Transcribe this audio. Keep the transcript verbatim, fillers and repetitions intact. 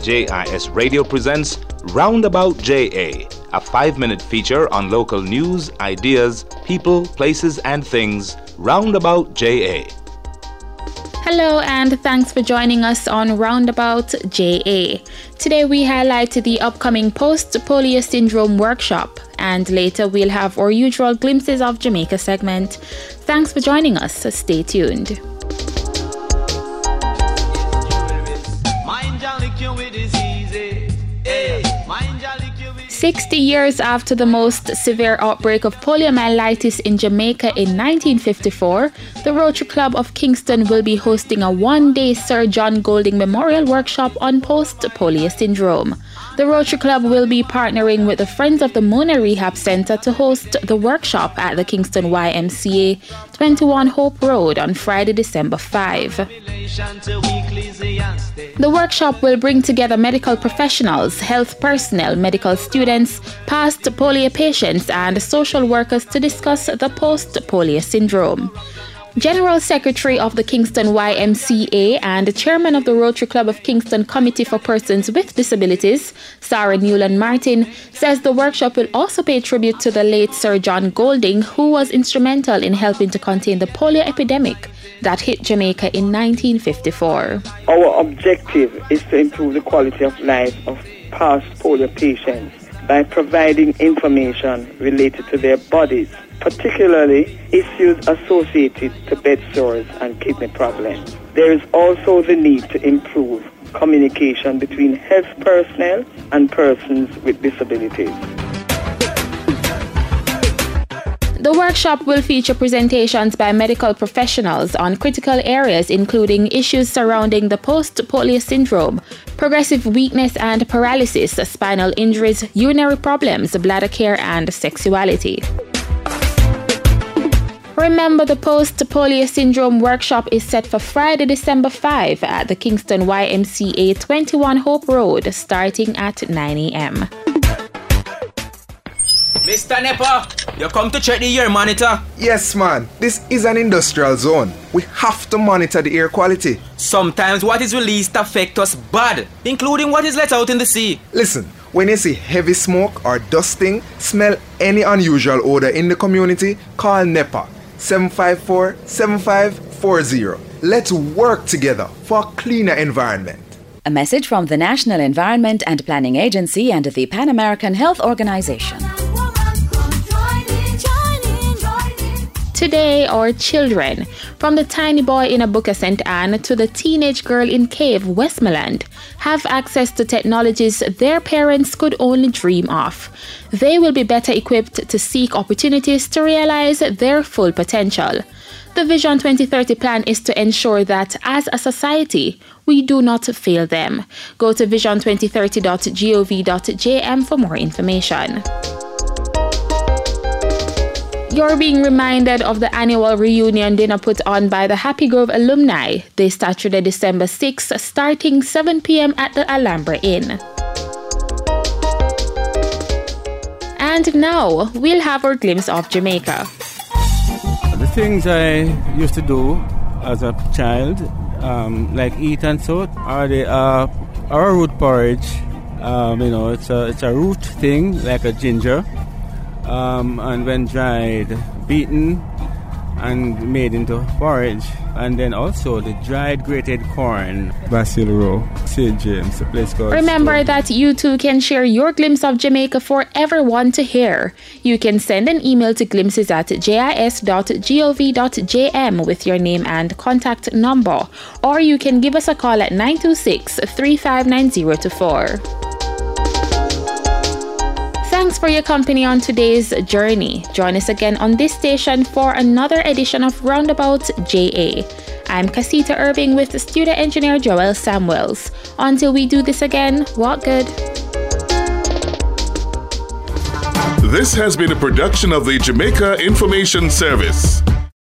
J I S Radio presents Roundabout J A, a five-minute feature on local news, ideas, people, places, and things. Roundabout J A. Hello and thanks for joining us on Roundabout J A. Today we highlight the upcoming post-polio syndrome workshop, and later we'll have our usual glimpses of Jamaica segment. Thanks for joining us. Stay tuned. sixty years after the most severe outbreak of poliomyelitis in Jamaica in nineteen fifty-four, the Rotary Club of Kingston will be hosting a one-day Sir John Golding Memorial Workshop on post-polio syndrome. The Rotary Club will be partnering with the Friends of the Mona Rehab Centre to host the workshop at the Kingston Y M C A, twenty-one Hope Road on Friday, December fifth. The workshop will bring together medical professionals, health personnel, medical students, past polio patients, and social workers to discuss the post-polio syndrome. General Secretary of the Kingston Y M C A and Chairman of the Rotary Club of Kingston Committee for Persons with Disabilities, Sarah Newland Martin, says the workshop will also pay tribute to the late Sir John Golding, who was instrumental in helping to contain the polio epidemic that hit Jamaica in nineteen fifty-four. Our objective is to improve the quality of life of past polio patients by providing information related to their bodies, particularly issues associated to bed sores and kidney problems. There is also the need to improve communication between health personnel and persons with disabilities. The workshop will feature presentations by medical professionals on critical areas including issues surrounding the post-polio syndrome, progressive weakness and paralysis, spinal injuries, urinary problems, bladder care, and sexuality. Remember, the post-polio syndrome workshop is set for Friday, December fifth at the Kingston Y M C A, twenty-one Hope Road, starting at nine a.m. Mister Nepa, you come to check the air monitor? Yes, man. This is an industrial zone. We have to monitor the air quality. Sometimes what is released affects us bad, including what is let out in the sea. Listen, when you see heavy smoke or dusting, smell any unusual odor in the community, call NEPA seven five four, seven five four zero. Let's work together for a cleaner environment. A message from the National Environment and Planning Agency and the Pan American Health Organization. Today, our children, from the tiny boy in Abuka Saint Anne to the teenage girl in Cave, Westmoreland, have access to technologies their parents could only dream of. They will be better equipped to seek opportunities to realize their full potential. The Vision twenty thirty plan is to ensure that, as a society, we do not fail them. Go to vision twenty thirty dot gov dot j m for more information. You're being reminded of the annual reunion dinner put on by the Happy Grove alumni this Saturday, December sixth, starting seven p.m. at the Alhambra Inn. And now, we'll have our glimpse of Jamaica. The things I used to do as a child, um, like eat and so, are the uh, our root porridge. Um, you know, it's a it's a root thing like a ginger. Um, and when dried, beaten and made into porridge. And then also the dried grated corn. Basil Row, Saint James, a place called... Remember that you too can share your glimpse of Jamaica for everyone to hear. You can send an email to glimpses at jis dot gov dot j m with your name and contact number. Or you can give us a call at nine two six, three five nine zero two four. Thanks for your company on today's journey. Join us again on this station for another edition of Roundabout J A. I'm Casita Irving with studio engineer Joel Samuels. Until we do this again, walk good. This has been a production of the Jamaica Information Service.